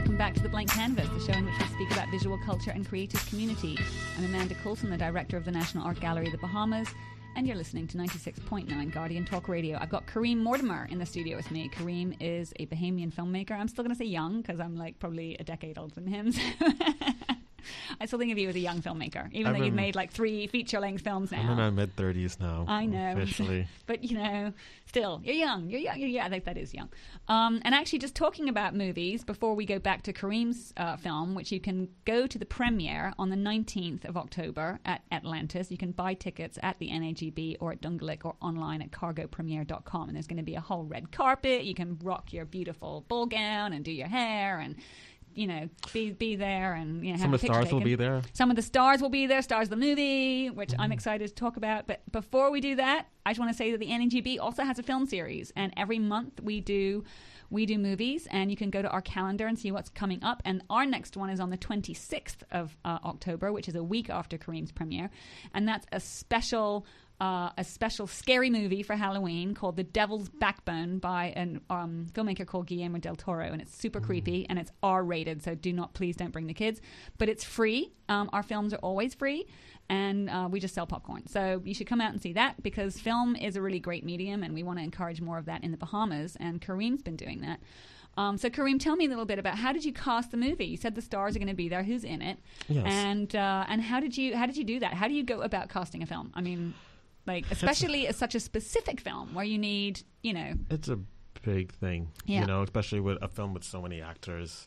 welcome back to The Blank Canvas, the show in which we speak about visual culture and creative community. I'm Amanda Coulson, the director of the National Art Gallery of the Bahamas, and you're listening to 96.9 Guardian Talk Radio. I've got Kareem Mortimer in the studio with me. Kareem is a Bahamian filmmaker. I'm still going to say young because I'm like probably a decade older than him. I still think of you as a young filmmaker, even though you've made like 3 feature-length films now. I'm in my mid-30s now. I know. Officially. But, you know, still, you're young. You're young. I think that is young. And actually, just talking about movies, before we go back to Kareem's film, which you can go to the premiere on the 19th of October at Atlantis. You can buy tickets at the NAGB or at Dungalik or online at cargopremiere.com. And there's going to be a whole red carpet. You can rock your beautiful ball gown and do your hair and... you know, be there and, you know, some of the stars will be there. Some of the stars will be there, stars of the movie, which I'm excited to talk about. But before we do that, I just want to say that the NAGB also has a film series, and every month we do movies, and you can go to our calendar and see what's coming up. And our next one is on the 26th of October, which is a week after Kareem's premiere, and that's a special scary movie for Halloween called The Devil's Backbone by a filmmaker called Guillermo del Toro, and it's super creepy and it's R-rated, so please don't bring the kids. But it's free. Our films are always free, and we just sell popcorn. So you should come out and see that, because film is a really great medium, and we want to encourage more of that in the Bahamas, and Kareem's been doing that. So Kareem, tell me a little bit about how did you cast the movie? You said the stars are going to be there. Who's in it? Yes. And how did you do that? How do you go about casting a film? I mean, like, especially as such a specific film where you need, you know... It's a big thing, you know, especially with a film with so many actors.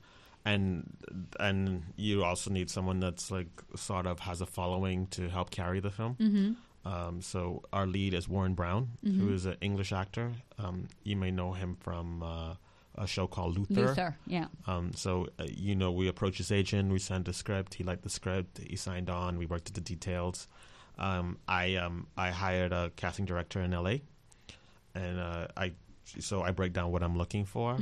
And you also need someone that's, like, sort of has a following to help carry the film. Mm-hmm. So our lead is Warren Brown, who is an English actor. You may know him from a show called Luther. Yeah. You know, we approached his agent, we sent a script, he liked the script, he signed on, we worked at the details. I hired a casting director in LA, and I break down what I'm looking for,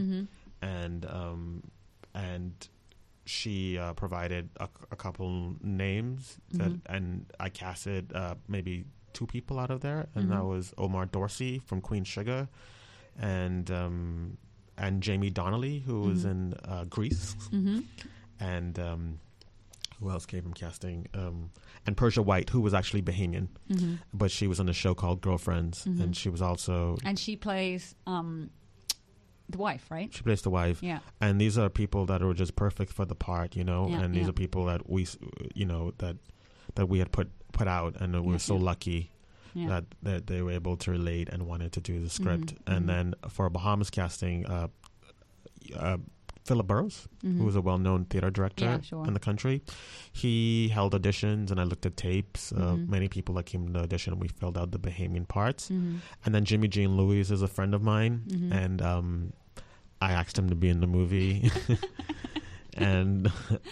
and she provided a couple names and I casted maybe 2 people out of there, and that was Omar Dorsey from Queen Sugar, and Jamie Donnelly, who was in Grease, and who else came from casting? And Persia White, who was actually Bahamian, but she was on a show called Girlfriends, and she was also... And she plays the wife, right? She plays the wife. Yeah. And these are people that were just perfect for the part, you know, and these are people that we, you know, that we had put out, and we were so lucky that they were able to relate and wanted to do the script. And then for Bahamas casting, Philip Burrows, who was a well-known theater director in the country. He held auditions, and I looked at tapes. Many people that came to the audition, and we filled out the Bahamian parts. And then Jimmy Jean Louis is a friend of mine, and I asked him to be in the movie. and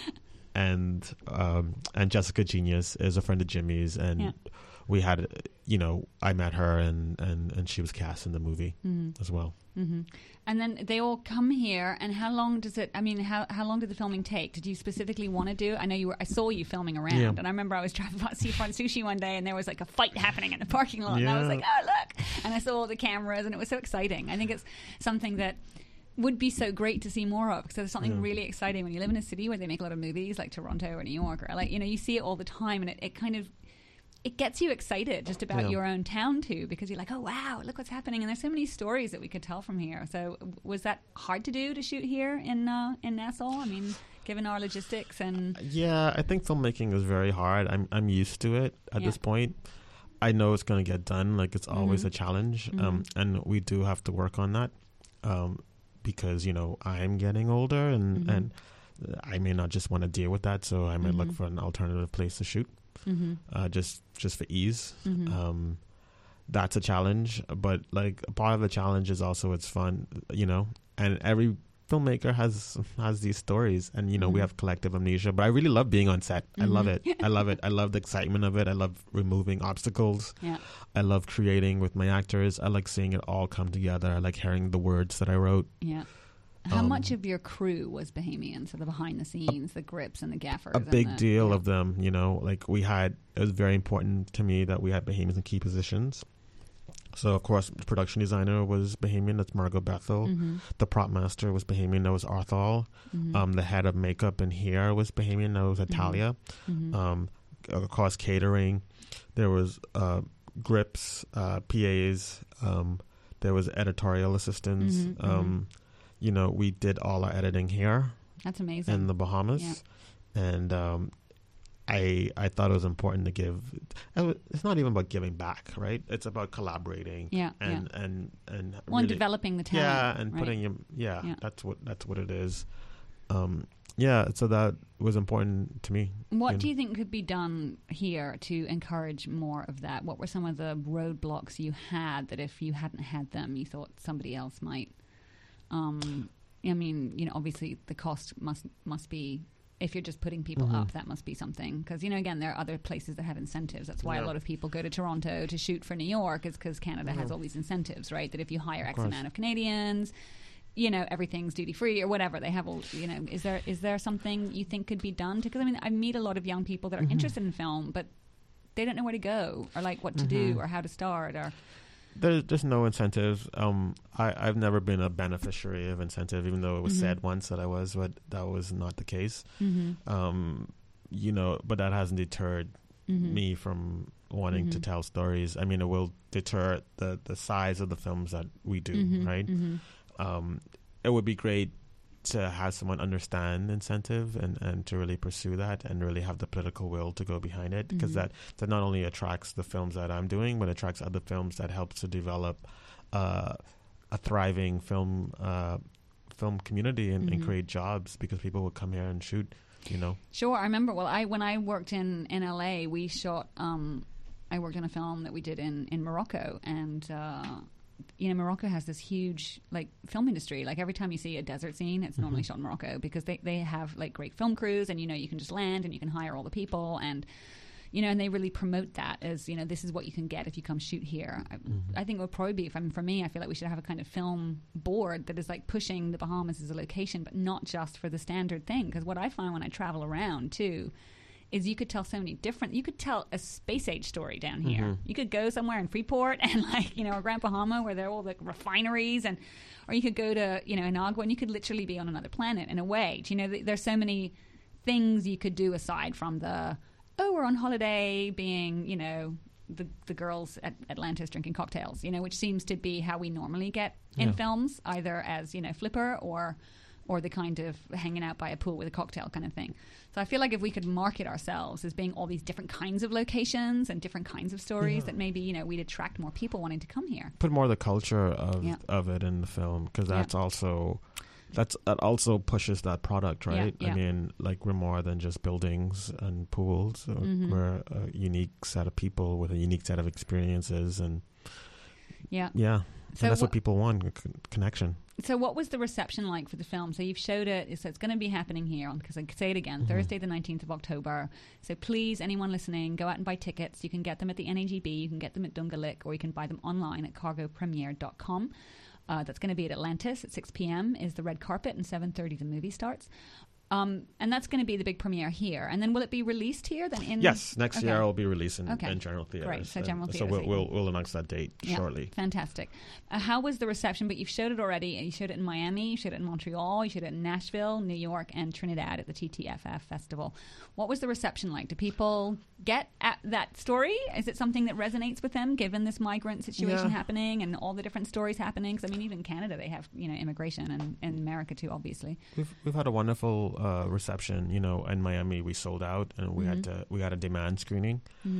Jessica Genius is a friend of Jimmy's, and we had, you know, I met her, and she was cast in the movie as well. And then they all come here, and how long does it, I mean, how long did the filming take? Did you specifically want to do? I saw you filming around, and I remember I was driving past Seafront Sushi one day, and there was like a fight happening in the parking lot, and I was like, oh, look! And I saw all the cameras, and it was so exciting. I think it's something that would be so great to see more of, because there's something really exciting when you live in a city where they make a lot of movies, like Toronto or New York, or like, you know, you see it all the time, and it kind of, it gets you excited just about your own town too, because you're like, oh wow, look what's happening, and there's so many stories that we could tell from here. So was that hard to do, to shoot here in Nassau? I mean, given our logistics and... Yeah, I think filmmaking is very hard. I'm used to it at this point. I know it's going to get done. Like, it's always a challenge, and we do have to work on that, because, you know, I'm getting older, and I may not just want to deal with that, so I might look for an alternative place to shoot. Just for ease. That's a challenge, but like part of the challenge is also it's fun, you know, and every filmmaker has these stories, and you know, we have collective amnesia, but I really love being on set. I love it. I love it. I love the excitement of it. I love removing obstacles. I love creating with my actors. I like seeing it all come together. I like hearing the words that I wrote. How much of your crew was Bahamian? So the behind the scenes, the grips and the gaffers? A big deal of them, you know, like it was very important to me that we had Bahamians in key positions. So, of course, the production designer was Bahamian. That's Margot Bethel. Mm-hmm. The prop master was Bahamian. That was Arthal. Mm-hmm. The head of makeup and hair was Bahamian. That was Atalia. Mm-hmm. Of course, catering. There was grips, PAs. There was editorial assistants. Mm-hmm. Mm-hmm. You know, we did all our editing here. That's amazing. In the Bahamas. Yeah. And I thought it was important to give. It's not even about giving back, right? It's about collaborating. Yeah, and well, really, developing the talent. Yeah, and right? putting him. Yeah, that's what it is. Yeah, so that was important to me. What do you think could be done here to encourage more of that? What were some of the roadblocks you had that if you hadn't had them, you thought somebody else might? I mean, you know, obviously the cost must be. If you're just putting people up, that must be something. Because, you know, again, there are other places that have incentives. That's why a lot of people go to Toronto to shoot for New York, is because Canada has all these incentives, right? That if you hire X amount of Canadians, you know, everything's duty free or whatever. They have all, you know, is there something you think could be done? Because, I mean, I meet a lot of young people that are interested in film, but they don't know where to go or like what to do or how to start or... There's no incentives. I've never been a beneficiary of incentive, even though it was said once that I was, but that was not the case. You know, but that hasn't deterred me from wanting to tell stories. I mean, it will deter the size of the films that we do, right? It would be great to have someone understand incentive and to really pursue that and really have the political will to go behind it, because that not only attracts the films that I'm doing, but attracts other films that helps to develop a thriving film community and create jobs, because people will come here and shoot, you know. Sure. I remember, when I worked in LA, we shot, I worked on a film that we did in Morocco, and you know, Morocco has this huge like film industry. Like every time you see a desert scene, it's normally shot in Morocco, because they have like great film crews, and you know, you can just land and you can hire all the people, and you know, and they really promote that as, you know, this is what you can get if you come shoot here. I think it would probably be, for me, I feel like we should have a kind of film board that is like pushing the Bahamas as a location, but not just for the standard thing. Because what I find when I travel around too is you could tell so many different, you could tell a space age story down here. You could go somewhere in Freeport and like, you know, or Grand Bahama where there are all the refineries, and, or you could go to, you know, Inagua, and you could literally be on another planet in a way. Do you know, there's so many things you could do aside from the, we're on holiday being, you know, the girls at Atlantis drinking cocktails, you know, which seems to be how we normally get in films, either as, you know, flipper or the kind of hanging out by a pool with a cocktail kind of thing. So I feel like if we could market ourselves as being all these different kinds of locations and different kinds of stories, that maybe, you know, we'd attract more people wanting to come here. Put more of the culture of it in the film, because that's also... that also pushes that product, right? Yeah. I mean, like, we're more than just buildings and pools. We're a unique set of people with a unique set of experiences, and so and that's what people want, connection. So what was the reception like for the film? So you've showed it, so it's going to be happening here on, because I could say it again, Thursday the 19th of October. So please, anyone listening, go out and buy tickets. You can get them at the NAGB, you can get them at Dungalik, or you can buy them online at cargopremiere.com. That's going to be at Atlantis at 6 p.m. is the red carpet, and 7:30 the movie starts. And that's going to be the big premiere here. And then will it be released here? Then Yes, next year it'll be released in general theaters. Great, so general theaters. So we'll announce that date shortly. Fantastic. How was the reception? But you've showed it already. You showed it in Miami, you showed it in Montreal, you showed it in Nashville, New York, and Trinidad at the TTFF Festival. What was the reception like? Do people get at that story? Is it something that resonates with them, given this migrant situation happening and all the different stories happening? Because, I mean, even in Canada, they have, you know, immigration, and in America too, obviously. We've had a wonderful reception. You know, in Miami we sold out, and we had a demand screening.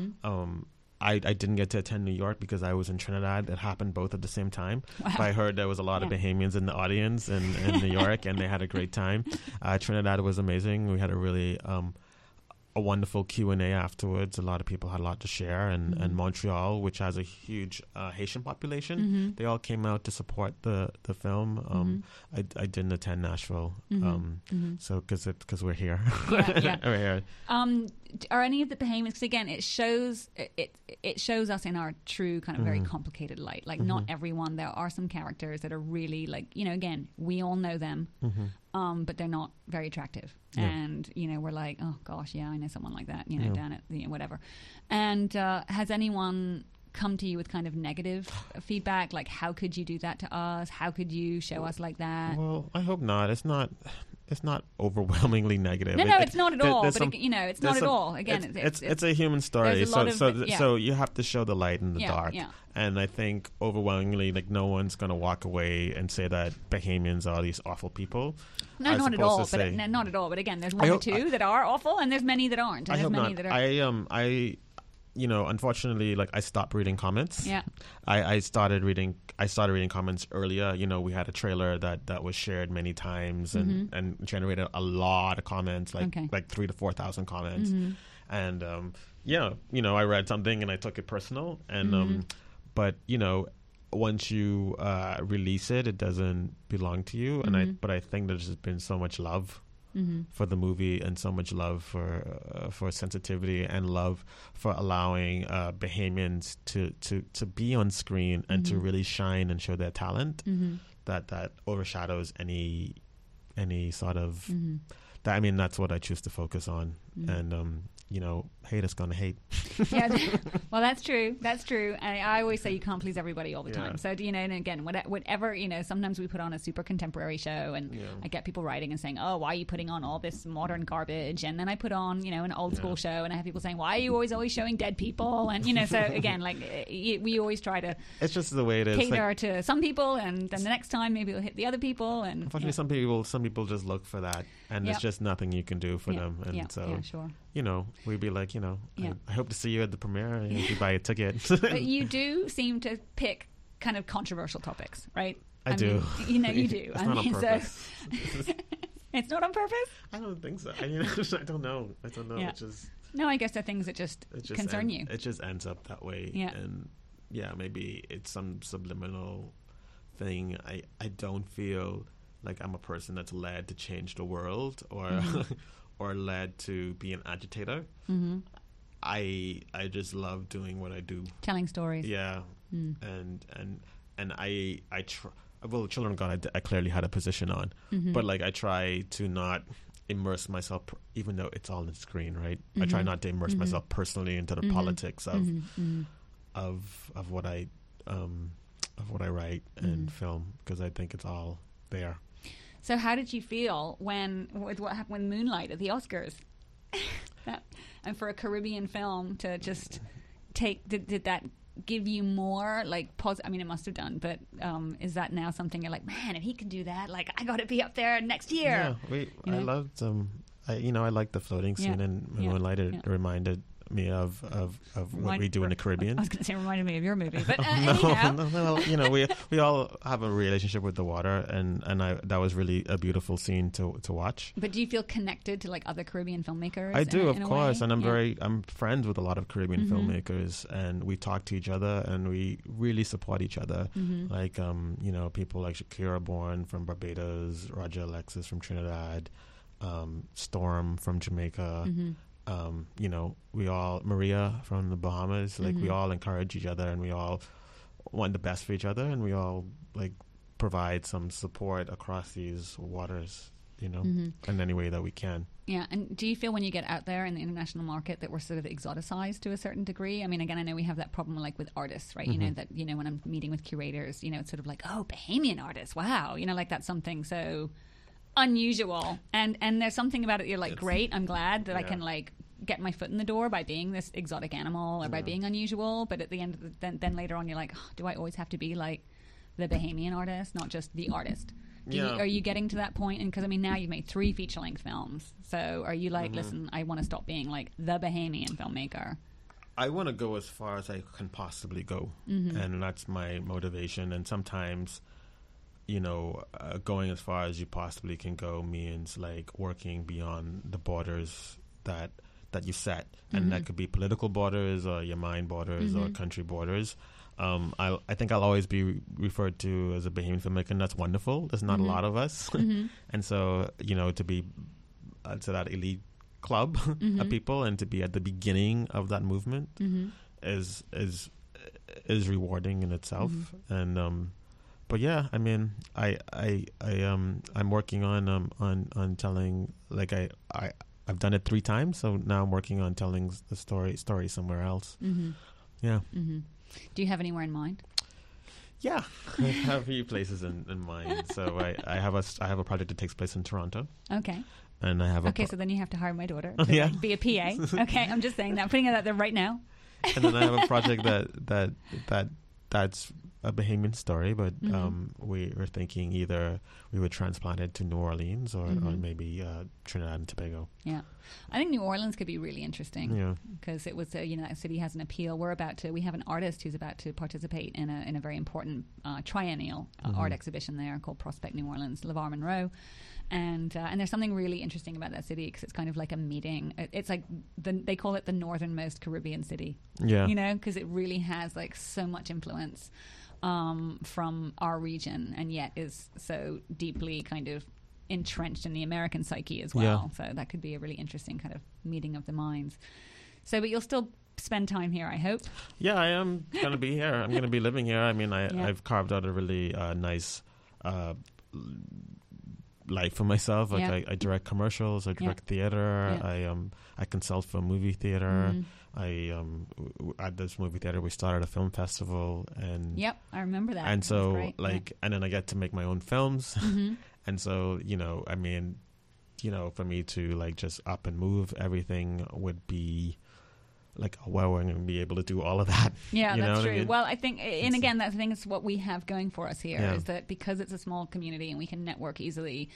I didn't get to attend New York because I was in Trinidad. It happened both at the same time. Wow. But I heard there was a lot of Bahamians in the audience in New York, and they had a great time. Trinidad was amazing. We had a really a wonderful Q&A afterwards. A lot of people had a lot to share, and Montreal, which has a huge Haitian population, they all came out to support the film. I didn't attend Nashville, so because we're here. We're here. Are any of the Bahamians? Because again, it shows us in our true kind of very complicated light. Like not everyone. There are some characters that are really like, you know. Again, we all know them, but they're not very attractive. Yeah. And you know, we're like, oh gosh, yeah, I know someone like that. You know, down at whatever. And has anyone come to you with kind of negative feedback? Like, how could you do that to us? How could you show us like that? Well, I hope not. It's not overwhelmingly negative. No, it's not at all. But it's not at all. Again, it's a human story. So you have to show the light in the dark. Yeah. And I think overwhelmingly, like, no one's going to walk away and say that Bahamians are these awful people. No, not at all. Not at all. But again, there's one or two that are awful, and there's many that aren't. And I hope many not. That are. Unfortunately, like, I stopped reading comments. Yeah. I started reading comments earlier. We had a trailer that was shared many times and generated a lot of comments, like 3,000 to 4,000 comments. And I read something and I took it personal. And but once you release it, it doesn't belong to you. And I think there's just been so much love for the movie, and so much love for sensitivity, and love for allowing Bahamians to be on screen and to really shine and show their talent, that overshadows any sort of that. I mean, that's what I choose to focus on. And hate is gonna hate. Yeah, well, that's true. And I always say you can't please everybody all the time. So, and again, whatever, sometimes we put on a super contemporary show, and I get people writing and saying, oh, why are you putting on all this modern garbage? And then I put on, an old school show, and I have people saying, why are you always showing dead people? And, so again, like, we always try to it's just the way it is, cater to some people, and then the next time maybe we'll hit the other people. And unfortunately, some people just look for that, and there's just nothing you can do for them. And so, sure. We'd be like, I hope to see you at the premiere if you buy a ticket. But you do seem to pick kind of controversial topics, right? I do. Mean, you do. It's not on purpose. It's not on purpose? I don't think so. I don't know. Yeah. It's just, no, I guess they're things that just concern you. It just ends up that way. Yeah. And maybe it's some subliminal thing. I don't feel like I'm a person that's led to change the world or or led to be an agitator. I just love doing what I do, telling stories. Yeah. And I try. Well, Children of God, I clearly had a position on, but like I try to not immerse myself, even though it's all on the screen, right? I try not to immerse myself personally into the politics of what I write and film, because I think it's all there. So, how did you feel with what happened with Moonlight at the Oscars? And for a Caribbean film to just take, did that give you more like positive? I mean, it must have done, but is that now something you're like, man, if he can do that, like, I got to be up there next year? Yeah, I loved I liked the floating scene in Moonlight. It reminded me of what we do in the Caribbean. I was going to say, reminded me of your movie, but no, we all have a relationship with the water, and that was really a beautiful scene to watch. But do you feel connected to like other Caribbean filmmakers? I do, of course, and I'm friends with a lot of Caribbean filmmakers, and we talk to each other, and we really support each other. Like people like Shakira Bourne from Barbados, Roger Alexis from Trinidad, Storm from Jamaica. We all, Maria from the Bahamas, like we all encourage each other, and we all want the best for each other, and we all like provide some support across these waters, in any way that we can. Yeah. And do you feel when you get out there in the international market that we're sort of exoticized to a certain degree? I mean, again, I know we have that problem like with artists, right? That, when I'm meeting with curators, it's sort of like, oh, Bahamian artists, wow, like that's something so unusual, and there's something about it you're like, great, I'm glad that I can like get my foot in the door by being this exotic animal or by being unusual. But at the end of then later on you're like, oh, do I always have to be like the Bahamian artist, not just the artist? Are you getting to that point? And because I mean, now you've made 3 feature-length films, so are you like, listen, I want to stop being like the Bahamian filmmaker? I want to go as far as I can possibly go, and that's my motivation. And sometimes going as far as you possibly can go means like working beyond the borders that you set, and that could be political borders or your mind borders or country borders. I think I'll always be referred to as a Bahamian filmmaker, and that's wonderful. There's not a lot of us, and so to be to that elite club of people and to be at the beginning of that movement is rewarding in itself. And but yeah, I mean, I'm working on telling, like I've done it 3 times, so now I'm working on telling the story somewhere else. Yeah. Do you have anywhere in mind? Yeah, I have a few places in mind. So I have a project that takes place in Toronto. Okay. And I have so then you have to hire my daughter to be a PA. Okay, I'm just saying that, putting it out there right now. And then I have a project that's a Bahamian story, but we were thinking either we would transplant it to New Orleans or maybe Trinidad and Tobago. Yeah, I think New Orleans could be really interesting. Yeah, because it was that city has an appeal. We have an artist who's about to participate in a very important triennial art exhibition there called Prospect New Orleans, LeVar Monroe. And there's something really interesting about that city because it's kind of like a meeting. It's like they call it the northernmost Caribbean city. Yeah, because it really has like so much influence from our region, and yet is so deeply kind of entrenched in the American psyche as well. Yeah. So that could be a really interesting kind of meeting of the minds. So, but you'll still spend time here, I hope. Yeah, I am going to be here. I'm going to be living here. I mean, I've carved out a really nice life for myself. Like I direct commercials, I direct theater. I consult for movie theater. At this movie theater we started a film festival, and I remember that. And so and then I get to make my own films. And so I mean, for me to like just up and move everything would be like, well, we're going to be able to do all of that. Yeah, that's true. I mean? Well, I think, and again, that's the thing, is what we have going for us here is that because it's a small community and we can network easily,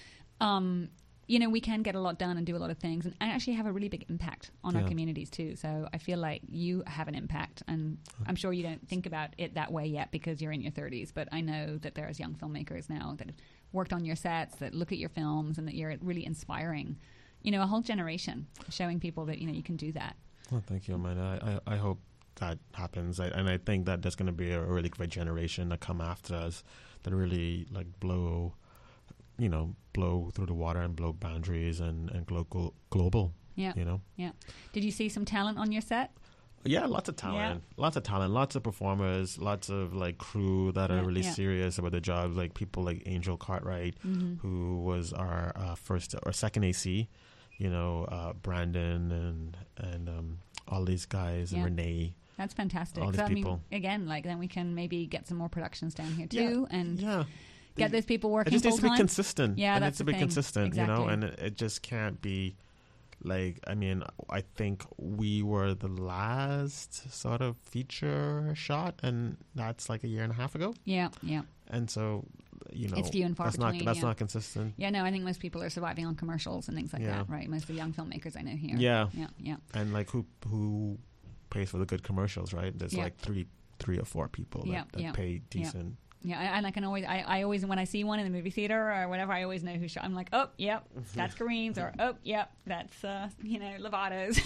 we can get a lot done and do a lot of things and actually have a really big impact on our communities too. So I feel like you have an impact, and I'm sure you don't think about it that way yet because you're in your 30s, but I know that there's young filmmakers now that have worked on your sets, that look at your films, and that you're really inspiring, a whole generation, showing people that, you can do that. Well, thank you, Amanda. I hope that happens. And I think that there's going to be a really great generation that come after us that really like blow through the water and blow boundaries and global. Yeah. Yeah. Did you see some talent on your set? Yeah, lots of talent. Yeah. Lots of talent. Lots of performers. Lots of like crew that are really serious about their jobs. Like people like Angel Cartwright, who was our first or second AC. Brandon and all these guys, and Renee. That's fantastic. All these people. I mean, again, like then we can maybe get some more productions down here too, and get those people working full time. It just needs to be consistent. Yeah, that's the thing. It needs to be consistent, exactly. And it just can't be like. I mean, I think we were the last sort of feature shot, and that's like a year and a half ago. Yeah. And so, it's few and far between. That's not consistent. Yeah, no, I think most people are surviving on commercials and things like that, right? Most of the young filmmakers I know here. Yeah. And like who pays for the good commercials, right? There's like three or four people that pay decent. Yeah, and I always, when I see one in the movie theater or whatever, I always know who shot. I'm like, oh, yep, that's Kareem's, or oh, yep, that's Lovato's.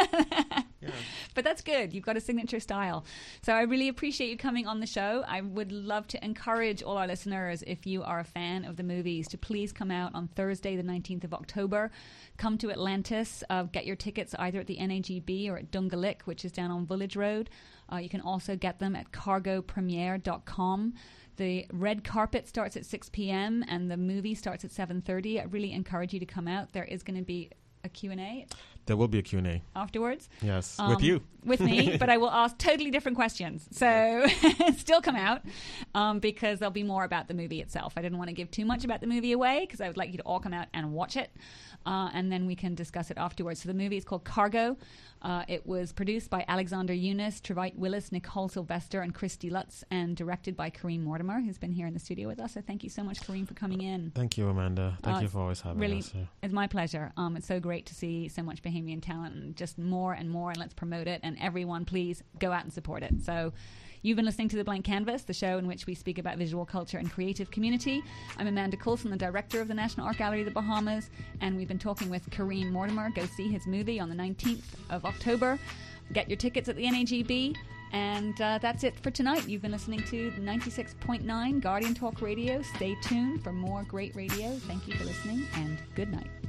Yeah. But that's good. You've got a signature style. So I really appreciate you coming on the show. I would love to encourage all our listeners, if you are a fan of the movies, to please come out on Thursday, the 19th of October. Come to Atlantis. Get your tickets either at the NAGB or at Dungalik, which is down on Village Road. You can also get them at cargopremiere.com. The red carpet starts at 6 p.m. and the movie starts at 7:30. I really encourage you to come out. There is going to be a Q&A. There will be a Q&A. Afterwards? Yes, with you. With me, but I will ask totally different questions. So still come out because there'll be more about the movie itself. I didn't want to give too much about the movie away because I would like you to all come out and watch it. And then we can discuss it afterwards. So the movie is called Cargo. It was produced by Alexander Eunice, Trevite Willis, Nicole Sylvester, and Christy Lutz, and directed by Kareem Mortimer, who's been here in the studio with us. So thank you so much, Kareem, for coming in. Thank you, Amanda. Thank you for always having us here. It's my pleasure. It's so great to see so much Bahamian talent, and just more, and let's promote it. And everyone, please go out and support it. So you've been listening to The Blank Canvas, the show in which we speak about visual culture and creative community. I'm Amanda Coulson, the director of the National Art Gallery of the Bahamas, and we've been talking with Kareem Mortimer. Go see his movie on the 19th of October. Get your tickets at the NAGB. And that's it for tonight. You've been listening to 96.9 Guardian Talk Radio. Stay tuned for more great radio. Thank you for listening, and good night.